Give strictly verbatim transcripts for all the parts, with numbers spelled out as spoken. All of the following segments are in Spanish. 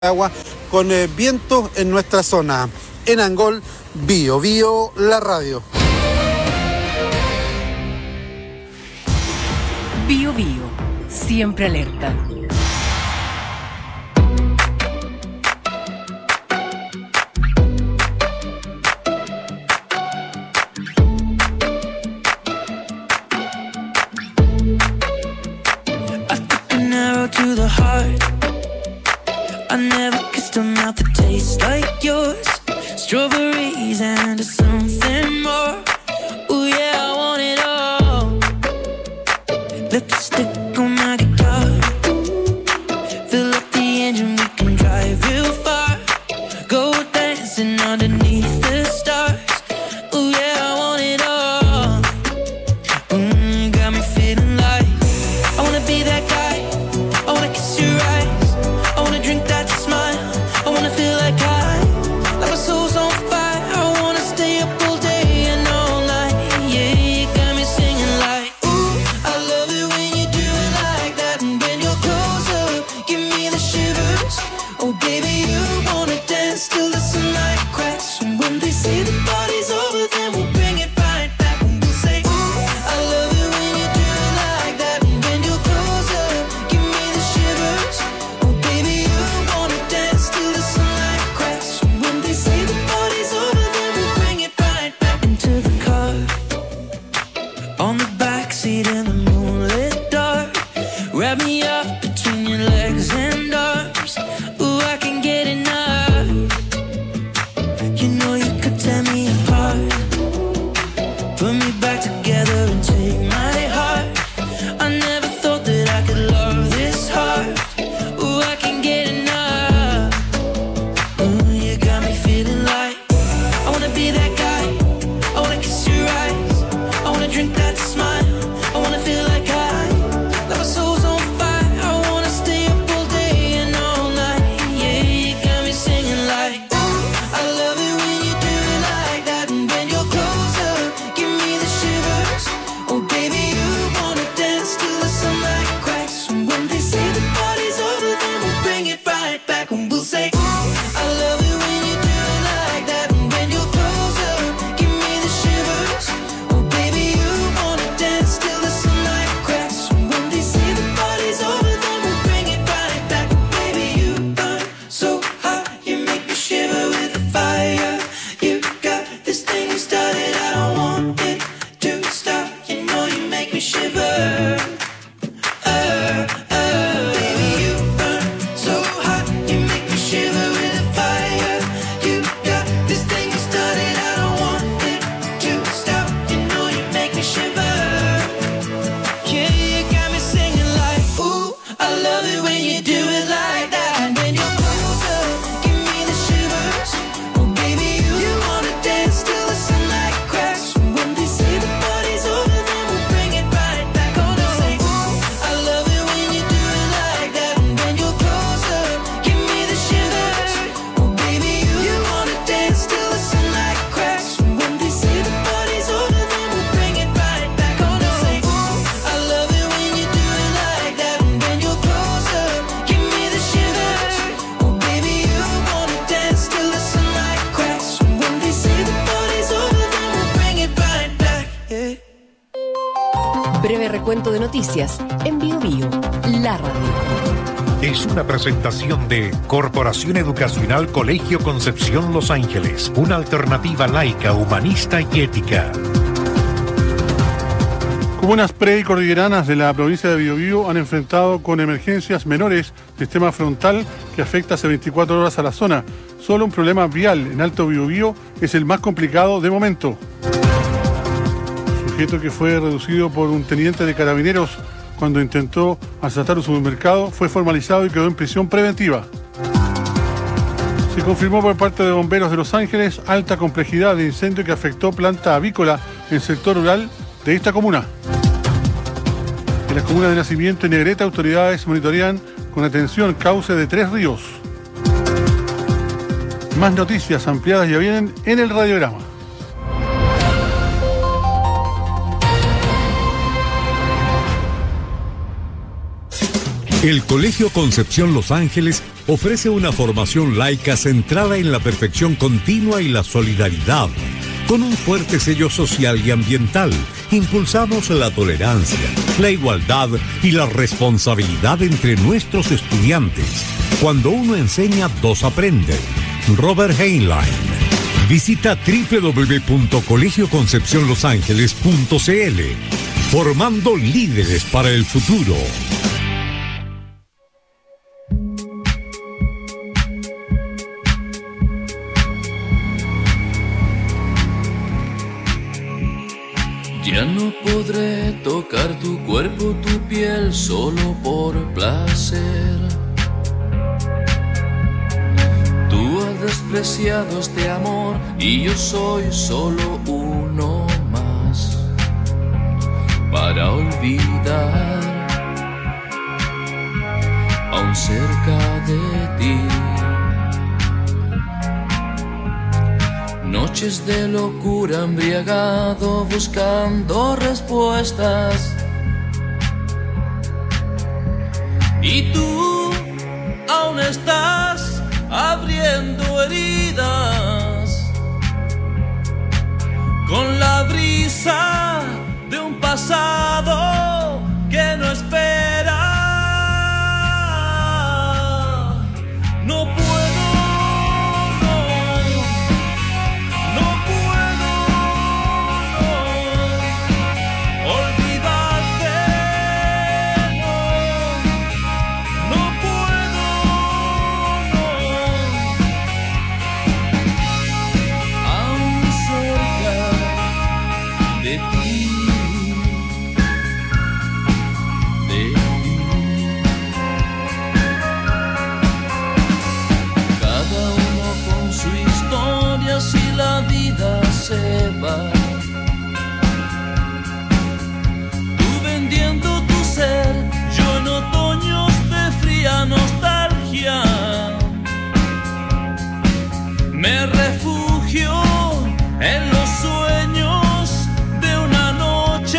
agua con eh, vientos en nuestra zona. En Angol, Bio Bio, la radio. Bio Bio, siempre alerta. To the heart, I never kissed a mouth that tastes like yours. Strawberries and something more. Ooh yeah, I want it all. Lipstick on my guitar. Fill up the engine, we can drive real far. Go dancing underneath the stars. Ooh yeah, I want it all. Mm, got me feeling like I wanna be that guy. I wanna kiss your eyes, I wanna drink that smile, I wanna feel like I, like my soul's on fire, I wanna stay up all day and all night, yeah, you got me singing like, ooh, I love it when you do it like that, and when you're closer, give me the shivers, oh baby, you wanna dance till the sunlight cracks, and when they say the party's over, then we'll bring it right back, and we'll say, ooh, I love it when you do it like that, and when you're closer, give me the shivers, oh baby, you wanna dance till the sunlight cracks, and when they say the party's over, then we'll bring it right back into the car, on the backseat in the moonlit dark, wrap me up between your legs and arms, ooh, I can get enough, you know you could tear me apart, put me back together and take my heart, I never thought that I could love this hard, ooh, I can get enough, ooh, you got me feeling like, I wanna be that guy, I wanna kiss your eyes, I wanna drink that smile, I wanna feel like I, like my soul's on fire, I wanna stay up all day and all night, yeah, you got me singing like, ooh, I love it when you do it like that, and when you're closer, give me the shivers, oh baby, you wanna dance till the sunlight cracks, and when they say the party's over, then we'll bring it right back, and we'll say, ooh, I love it when you do it like that, and when you're closer, give me the shivers, oh baby, you wanna dance till the sunlight cracks, and when they say the party's over, then we'll bring it right back, baby, you burn so hot, you make me shiver with the fire, you got this thing you started, I don't want it to stop, you know you make me shiver, uh, uh, baby, you burn so hot, you make me shiver with the fire, you got this thing you started, I don't want it to stop, you know you make me shiver, yeah, you got me singing like, ooh, I love it when you do it like that, and when you're closer, give me the shivers, oh baby, you, you wanna dance till the sunlight cracks, and when they say the party's over, then we'll bring it right back, oh no, say, ooh, I love it when you do it like that, and when you're closer, give me the shivers, oh baby, you, you wanna dance till the sunlight cracks, and when they say the party's over, then we'll bring it right back, oh no, say, ooh, I love it when you do it like that, and when you're closer, give me the shivers, oh baby, you wanna dance till the sunlight cracks, and when they say the party's over, then we'll bring it right back, yeah. Breve recuento de noticias en Bio Bio, la radio. Es una presentación de Corporación Educacional Colegio Concepción Los Ángeles, una alternativa laica, humanista y ética. Comunas pre y cordilleranas de la provincia de Biobío han enfrentado con emergencias menores sistema frontal que afecta hace veinticuatro horas a la zona. Solo un problema vial en Alto Biobío es el más complicado de momento. Sujeto que fue reducido por un teniente de carabineros cuando intentó asaltar un supermercado fue formalizado y quedó en prisión preventiva. Se confirmó por parte de bomberos de Los Ángeles alta complejidad de incendio que afectó planta avícola en el sector rural de esta comuna. En las comunas de Nacimiento y Negreta, autoridades monitorean con atención cauce de tres ríos. Más noticias ampliadas ya vienen en el radiograma. El Colegio Concepción Los Ángeles ofrece una formación laica centrada en la perfección continua y la solidaridad. Con un fuerte sello social y ambiental, impulsamos la tolerancia, la igualdad y la responsabilidad entre nuestros estudiantes. Cuando uno enseña, dos aprenden. Robert Heinlein. Visita doble u doble u doble u punto colegio concepción los ángeles punto c l. Formando líderes para el futuro. Ya no podré tocar tu cuerpo, tu piel, solo por placer. Tú has despreciado este amor y yo soy solo uno más para olvidar, aún cerca de ti. Noches de locura, embriagado, buscando respuestas. Y tú aún estás abriendo heridas con la brisa de un pasado que no espera. No puedo. Se va. Tú vendiendo tu ser, yo en otoños de fría nostalgia me refugio en los sueños de una noche.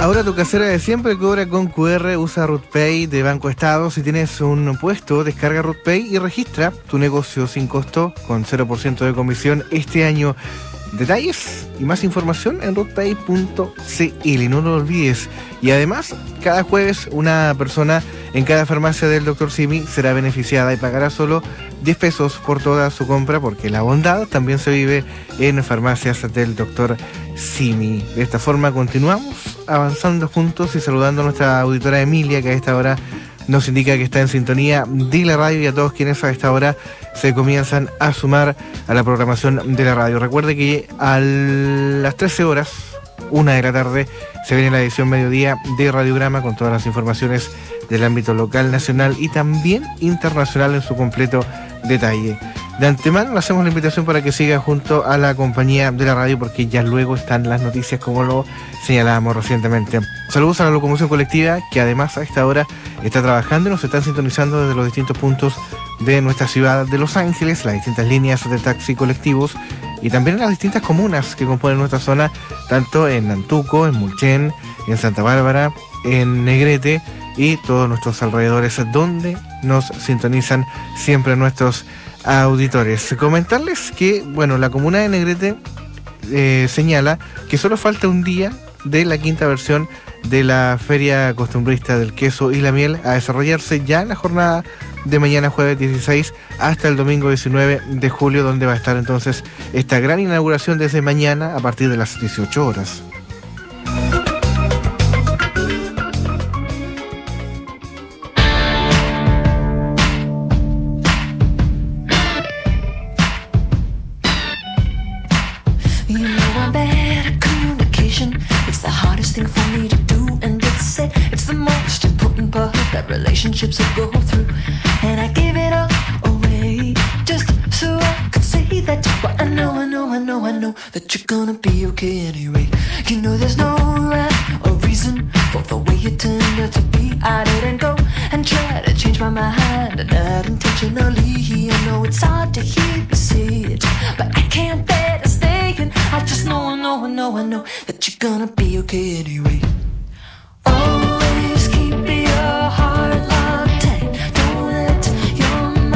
Ahora tu casera de siempre cobra con Q R, usa RootPay de Banco Estado. Si tienes un puesto, descarga RootPay y registra tu negocio sin costo con cero por ciento de comisión este año. Detalles y más información en rootpay punto c l, no lo olvides. Y además, cada jueves una persona en cada farmacia del doctor Simi será beneficiada y pagará solo diez pesos por toda su compra, porque la bondad también se vive en farmacias del doctor Simi. De esta forma continuamos avanzando juntos y saludando a nuestra auditora Emilia, que a esta hora nos indica que está en sintonía de la radio, y a todos quienes a esta hora se comienzan a sumar a la programación de la radio. Recuerde que a las trece horas, una de la tarde, se viene la edición mediodía de Radiograma con todas las informaciones del ámbito local, nacional y también internacional en su completo detalle. De antemano le hacemos la invitación para que siga junto a la compañía de la radio, porque ya luego están las noticias como lo señalábamos recientemente. Saludos a la locomoción colectiva, que además a esta hora está trabajando y nos están sintonizando desde los distintos puntos de nuestra ciudad de Los Ángeles, las distintas líneas de taxi colectivos y también en las distintas comunas que componen nuestra zona, tanto en Nantuco, en Mulchen, en Santa Bárbara, en Negrete y todos nuestros alrededores, donde nos sintonizan siempre nuestros auditores. Comentarles que, bueno, la comuna de Negrete eh, señala que solo falta un día de la quinta versión de la Feria Costumbrista del Queso y la Miel a desarrollarse ya en la jornada de mañana, jueves dieciséis, hasta el domingo diecinueve de julio, donde va a estar entonces esta gran inauguración desde mañana a partir de las dieciocho horas. Relationships that go through, and I give it all away just so I could say that. But I know, I know, I know, I know that you're gonna be okay anyway. You know there's no rhyme or reason for the way you turned out to be. I didn't go and try to change my mind, and not intentionally. I know it's hard to hear you say it, but I can't bear to stay. And I just know, I know, I know, I know that you're gonna be okay anyway. Oh,